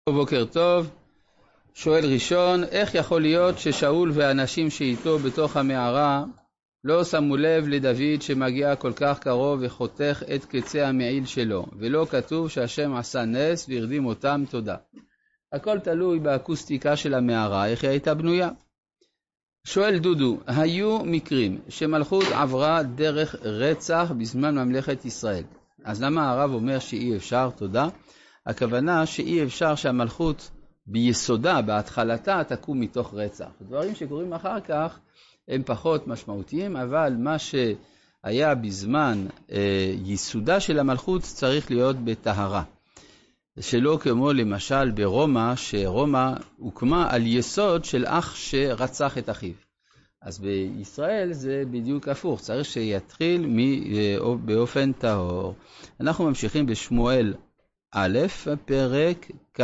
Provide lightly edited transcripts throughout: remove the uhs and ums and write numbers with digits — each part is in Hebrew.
בוקר טוב. שואל ראשון, איך יכול להיות ששאול והאנשים שאיתו בתוך המערה לא שמו לב לדוד שמגיע כל כך קרוב וחותך את קצה המעיל שלו, ולא כתוב שהשם עשה נס והרדים אותם תודה? הכל תלוי באקוסטיקה של המערה, איך היא הייתה בנויה. שואל דודו, היו מקרים שמלכות עברה דרך רצח בזמן ממלכת ישראל, אז למה הרב אומר שאי אפשר תודה? הכוונה שאי אפשר שהמלכות ביסודה, בהתחלתה, תקום מתוך רצח. דברים שקורים אחר כך הם פחות משמעותיים, אבל מה שהיה בזמן ייסודה של המלכות צריך להיות בטהרה. שלא כמו למשל ברומא, שרומא הוקמה על יסוד של אח שרצח את אחיו. אז בישראל זה בדיוק הפוך, צריך שיתחיל באופן טהור. אנחנו ממשיכים בשמואל א', פרק כ"ה,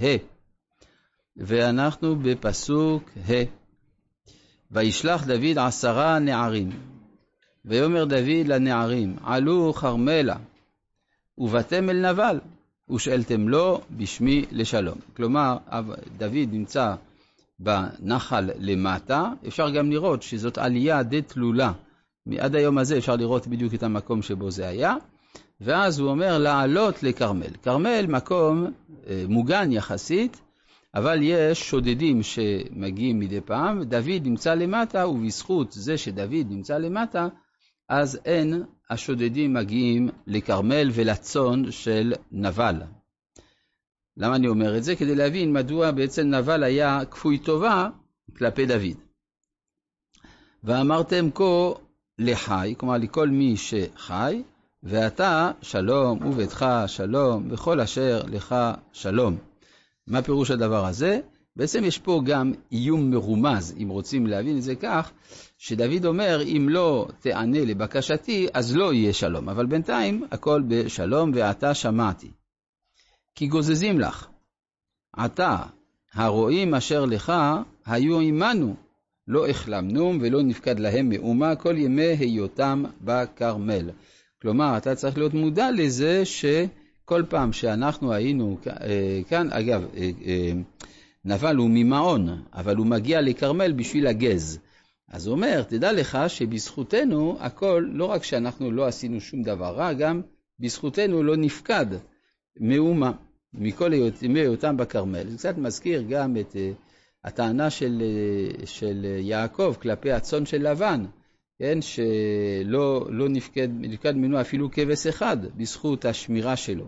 ואנחנו בפסוק ה'. וישלח דוד 10 נערים, ויאמר דוד לנערים, עלו חרמלה, ובאתם אל נבל, ושאלתם לו בשמי לשלום. כלומר, דוד נמצא בנחל למטה, אפשר גם לראות שזאת עלייה די תלולה. עד היום הזה אפשר לראות בדיוק את המקום שבו זה היה, ואז הוא אומר לעלות לקרמל. קרמל מקום מוגן יחסית, אבל יש שודדים שמגיעים מדי פעם. דוד נמצא למטה, ובזכות זה שדוד נמצא למטה, אז אין השודדים מגיעים לקרמל ולצון של נבל. למה אני אומר את זה? כדי להבין מדוע בעצם נבל היה כפוי טובה כלפי דוד. ואמרתם כה לחי, כלומר לכל מי שחי, ואתה שלום וביתך שלום וכל אשר לך שלום. מה פירוש הדבר הזה? בעצם יש פה גם איום מרומז, אם רוצים להבין את זה כך, שדוד אומר, אם לא תענה לבקשתי, אז לא יהיה שלום. אבל בינתיים הכל בשלום, ואתה שמעתי. כי גוזזים לך. אתה, הרועים אשר לך, היו עמנו. לא החלמנום ולא נפקד להם מאומה כל ימי היותם בקרמל. כלומר, אתה צריך להיות מודע לזה שכל פעם שאנחנו היינו כאן, אגב, נבל הוא ממעון, אבל הוא מגיע לקרמל בשביל הגז. אז הוא אומר, תדע לך שבזכותנו הכל, לא רק שאנחנו לא עשינו שום דבר רע, גם בזכותנו לא נפקד מאומה, מכל ימי היותם בקרמל. זה קצת מזכיר גם את הטענה של יעקב כלפי הצאן של לבן, כן, שלא נפקד ממנו אפילו כבש אחד בזכות השמירה שלו.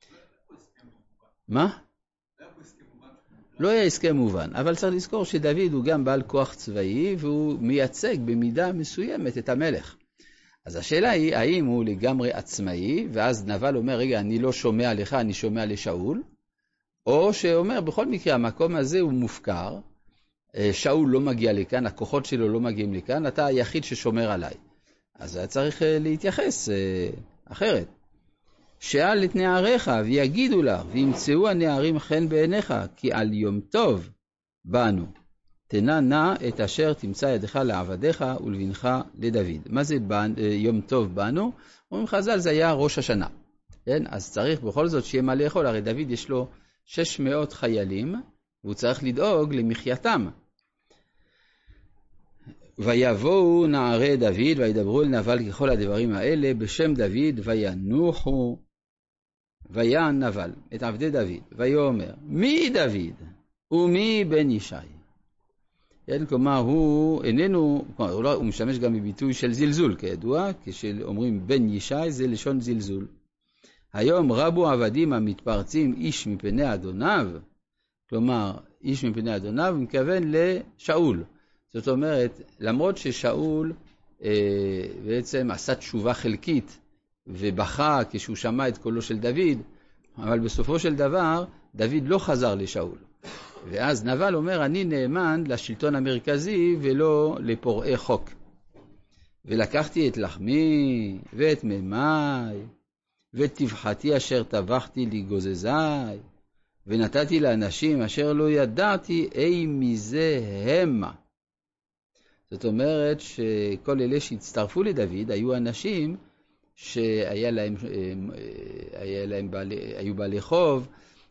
מה? לא היה הסכם מובן, אבל צריך לזכור שדוד הוא גם בעל כוח צבאי, והוא מייצג במידה מסוימת את המלך. אז השאלה היא, האם הוא לגמרי עצמאי, ואז נבל אומר, רגע, אני לא שומע לך, אני שומע לשאול, או שאומר, בכל מקרה, המקום הזה הוא מופקר, שאול לא מגיע לכאן, הכוחות שלו לא מגיעים לכאן, אתה היחיד ששומר עליי. אז צריך להתייחס אחרת. שאל את נעריך ויגידו לך, וימצאו הנערים חן בעיניך, כי על יום טוב באנו. תנה נא את אשר תמצא ידך לעבדיך ולבנך לדוד. מה זה יום טוב באנו? אומרים חז"ל, זה היה ראש השנה. כן? אז צריך בכל זאת שיהיה מה לאכול, הרי דוד יש לו 600 חיילים, והוא צריך לדאוג למחייתם. ויבואו נערי דוד וידברו אל נבל ככל הדברים האלה בשם דוד, וינוחו ויען נבל את עבדי דוד, ויאמר, מי דוד ומי בן ישי? כלומר הוא איננו, הוא משמש גם בביטוי של זלזול כידוע, כשאומרים בן ישי זה לשון זלזול. היום רבו עבדים המתפרצים איש מפני אדוניו, כלומר איש מפני אדוניו מכוון לשאול. זאת אומרת, למרות ששאול בעצם עשה תשובה חלקית ובכה כשהוא שמע את קולו של דוד, אבל בסופו של דבר דוד לא חזר לשאול. ואז נבל אומר, אני נאמן לשלטון המרכזי ולא לפורעי חוק. ולקחתי את לחמי ואת ממי ואת טבחתי אשר טבחתי לגוזזי, ונתתי לאנשים אשר לא ידעתי אי מזה המה. זאת אומרת שכל אלה שהצטרפו לדוד היו אנשים שהיו בעלי חוב,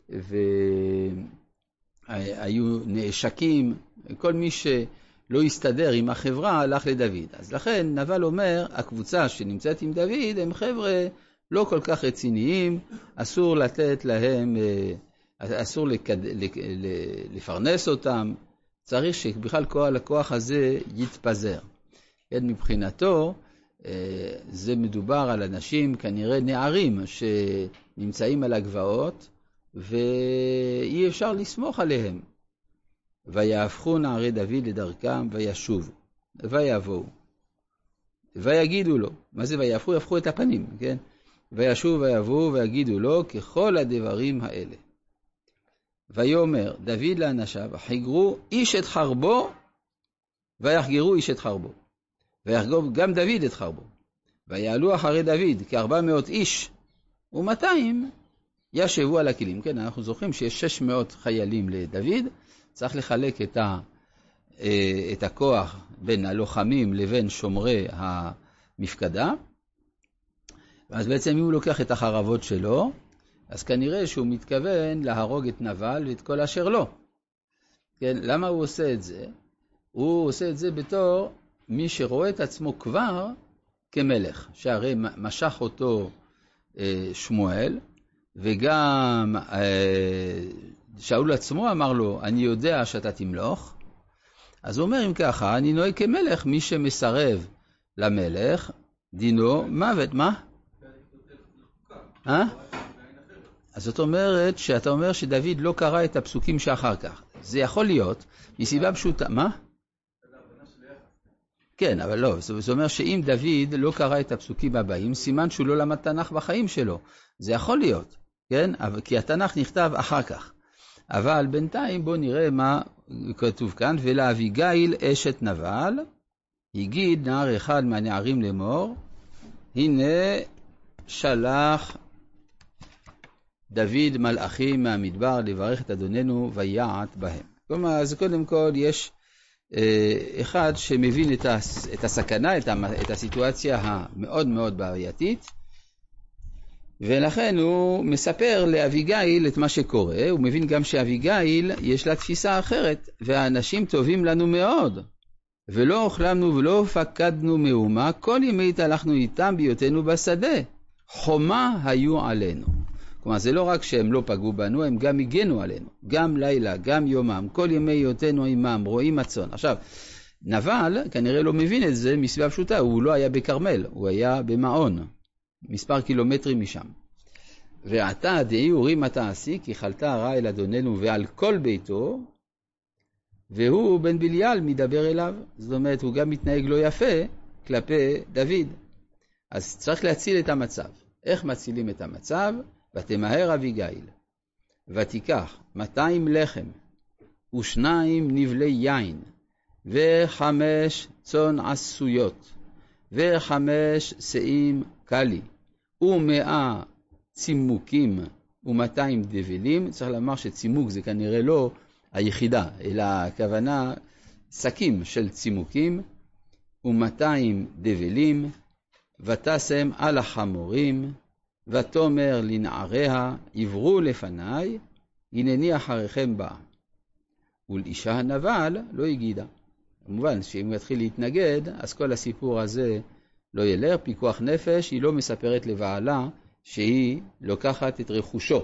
והיו נעשקים, כל מי שלא הסתדר עם החברה הלך לדוד. אז לכן נבל אומר, הקבוצה שנמצאת עם דוד הם חבר'ה לא כל כך רציניים, אסור לתת להם, אסור לפרנס אותם, צריך שבכלל כל הכוח הזה יתפזר. מבחינתו, זה מדובר על אנשים, כנראה נערים, שנמצאים על הגבעות, ואי אפשר לסמוך עליהם. ויהפכו נערי דוד לדרכם וישובו, ויבואו, ויגידו לו, מה זה ויהפכו? יהפכו את הפנים, כן? וישובו ויבואו ויגידו לו ככל הדברים האלה. ויאמר דוד לאנשיו, חיגרו איש את חרבו, ויחגרו איש את חרבו. ויחגור גם דוד את חרבו. ויעלו אחרי דוד כ400 איש, ו200 ישבו על הכלים. כן, אנחנו זוכרים שיש 600 חיילים לדוד, צריך לחלק את הכוח בין הלוחמים לבין שומרי המפקדה. ואז בעצם אם הוא לוקח את החרבות שלו, אז כנראה שהוא מתכוון להרוג את נבל ואת כל אשר לו. כן, למה הוא עושה את זה? הוא עושה את זה בתור מי שרואה את עצמו כבר כמלך, שהרי משך אותו שמואל, וגם שאול עצמו אמר לו, אני יודע שאתה תמלוך. אז הוא אומר, אם ככה, אני נוהג כמלך, מי שמסרב למלך, דינו מוות. מה? אז זאת אומרת, שאתה אומר שדוד לא קרא את הפסוקים שאחר כך. זה יכול להיות, מסיבה פשוטה. מה? כן, אבל לא, זאת אומרת שאם דוד לא קרא את הפסוקים הבאים, סימן שהוא לא למד תנ"ך בחיים שלו. זה יכול להיות, כן? כי התנ"ך נכתב אחר כך. אבל בינתיים בוא נראה מה כתוב כאן, ולאביגיל אשת נבל, הגיד נער אחד מהנערים לאמור, הנה שלח דוד מלאכים מהמדבר לברך את אדוננו ויעט בהם. כלומר, אז קודם כל יש אחד שמבין את הסכנה, את הסיטואציה המאוד מאוד בעייתית, ולכן הוא מספר לאביגיל את מה שקורה. הוא מבין גם שאביגיל יש לה תפיסה אחרת, והאנשים טובים לנו מאוד, ולא אוכלנו ולא פקדנו מאומה, כל ימי הלכנו איתם בהיותנו בשדה, חומה היו עלינו. כלומר, זה לא רק שהם לא פגעו בנו, הם גם הגנו עלינו, גם לילה, גם יומם, כל ימי היותנו עמם, רואים הצאן. עכשיו, נבל כנראה לא מבין את זה מסיבה פשוטה, הוא לא היה בקרמל, הוא היה במעון, מספר קילומטרים משם. ועתה דהי אורים התעשי, כי חלתה הרע אל אדוננו ועל כל ביתו, והוא בן בליעל מדבר אליו. זאת אומרת, הוא גם מתנהג לא יפה כלפי דוד. אז צריך להציל את המצב. איך מצילים את המצב? ותמהר אביגיל, ותיקח 200 לחם, ו2 נבלי יין, ו5 צאן עשויות, ו5 שאים קלי, ו100 צימוקים, ו200 דבלים. צריך לומר שצימוק זה כנראה לא היחידה, אלא הכוונה שקים של צימוקים, ו200 דבלים, ותשם על החמורים, ותאמר לנעריה, עברו לפניי, הנני אחריכם בא. ולאישה הנבל לא הגידה. כמובן שאם הוא יתחיל להתנגד, אז כל הסיפור הזה לא ילך, פיקוח נפש. היא לא מספרת לבעלה שהיא לוקחת את רכושו.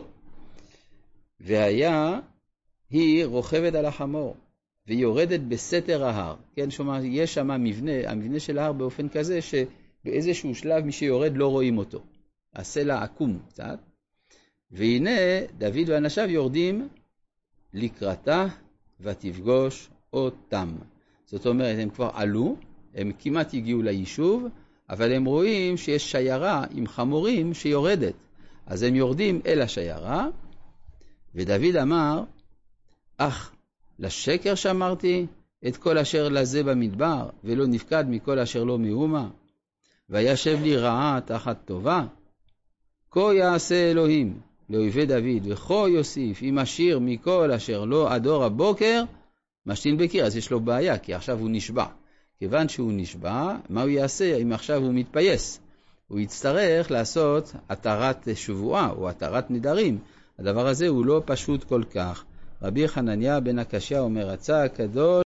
והיה היא רוכבת על החמור, והיא יורדת בסתר ההר. כן, שומע, יש שם המבנה של ההר באופן כזה שבאיזשהו שלב מי שיורד לא רואים אותו. הסלע עקום קצת, והנה דוד ואנשיו יורדים לקראתה ותפגוש אותם. זאת אומרת, הם כבר עלו, הם כמעט הגיעו ליישוב, אבל הם רואים שיש שיירה עם חמורים שיורדת. אז הם יורדים אל השיירה, ודוד אמר, אך לשקר שמרתי את כל אשר לזה במדבר, ולא נפקד מכל אשר לא מאומה, וישב לי רעה תחת טובה. כה יעשה אלוהים לאויבי דוד, וכה יוסיף אם אשיר מכל אשר לא עד אור הבוקר, משתין בקיר. אז יש לו בעיה, כי עכשיו הוא נשבע. כיוון שהוא נשבע, מה הוא יעשה אם עכשיו הוא מתפייס? הוא יצטרך לעשות התרת שבועה או התרת נדרים. הדבר הזה הוא לא פשוט כל כך. רבי חנניה בן הקשיא אומר, רצה הקדוש